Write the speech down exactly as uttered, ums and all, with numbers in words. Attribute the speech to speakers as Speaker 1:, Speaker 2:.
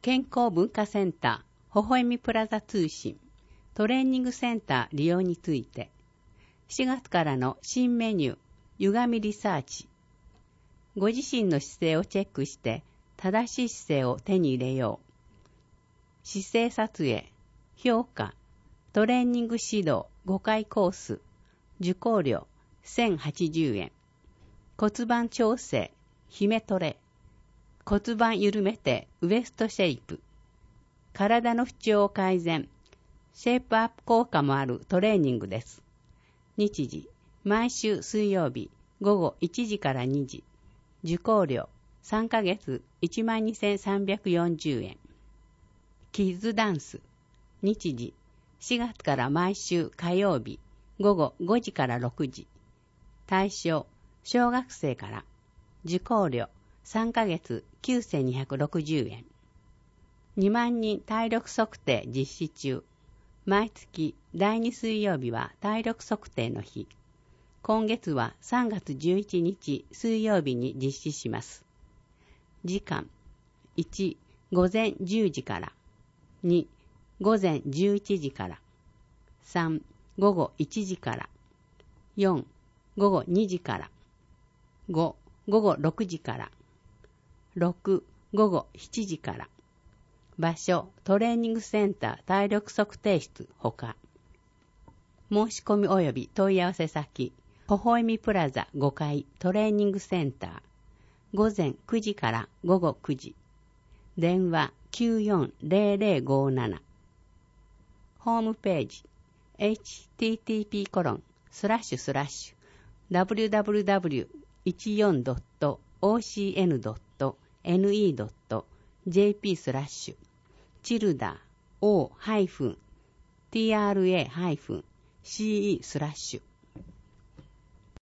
Speaker 1: 健康文化センター、微笑みプラザ通信、トレーニングセンター利用について、しがつからの新メニュー、歪みリサーチ。ご自身の姿勢をチェックして、正しい姿勢を手に入れよう。姿勢撮影、評価、トレーニング指導ごかいコース、受講料せんはちじゅうえん。骨盤調整、姫トレ。骨盤緩めてウエストシェイプ。体の不調を改善、シェイプアップ効果もあるトレーニングです。日時、毎週水曜日午後いちじからにじ。受講料さんかげついちまんにせんさんびゃくよんじゅうえん。キッズダンス。日時、しがつから毎週火曜日午後ごじからろくじ。対象、小学生から。受講料さんかげつきゅうせんにひゃくろくじゅうえん。にまんにん体力測定実施中。毎月だいに水曜日は体力測定の日。今月はさんがつじゅういちにち水曜日に実施します。時間、いち、午前じゅうじから。に、午前じゅういちじから。さん、午後いちじから。よん、午後にじから。ご、午後ろくじから。ろく、午後しちじから。場所、トレーニングセンター体力測定室ほか。申し込み及び問い合わせ先、微笑みプラザごかいトレーニングセンター。午前くじから午後くじ。電話きゅうよんゼロゼロごなな。ホームページ、エイチティーティーピーコロンスラッシュスラッシュダブリューダブリューダブリューいちよんドットオーシーエヌドットエヌイードットジェーピー スラッシュチルダー オー ハイフン ティーアールエー ハイフン シーイー スラッシュ